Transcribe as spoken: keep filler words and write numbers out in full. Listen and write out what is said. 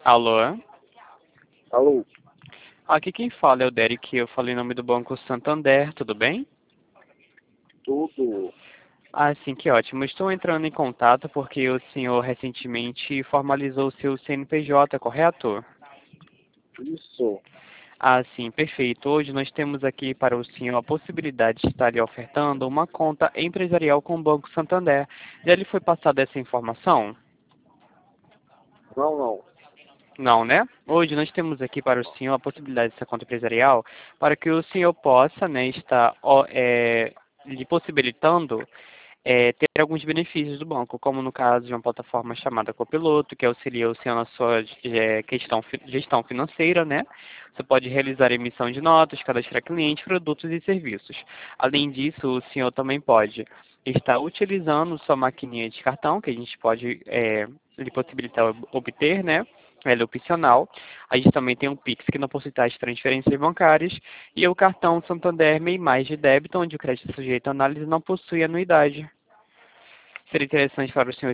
Alô? Alô, Aqui quem fala é o Derek, eu falei em nome do Banco Santander, tudo bem? tudo Ah, sim, que ótimo. Estou entrando em contato porque o senhor recentemente formalizou o seu C N P J, correto? isso? Ah, sim, perfeito. Hoje nós temos aqui para o senhor a possibilidade de estar lhe ofertando uma conta empresarial com o Banco Santander. Já lhe foi passada essa informação? Não, não. Não, né? Hoje nós temos aqui para o senhor a possibilidade dessa conta empresarial para que o senhor possa, né, estar ó, é, lhe possibilitando é, ter alguns benefícios do banco, como no caso de uma plataforma chamada Copiloto, que auxilia o senhor na sua é, questão, fi- gestão financeira, né? Você pode realizar emissão de notas, cadastrar clientes, produtos e serviços. Além disso, o senhor também pode estar utilizando sua maquininha de cartão, que a gente pode é, lhe possibilitar ob- obter, né? Ela é opcional. A gente também tem um Pix que não possui taxa de transferências bancárias e o cartão Santander MEI Mais de débito, onde o crédito sujeito à análise não possui anuidade. Seria interessante para o senhor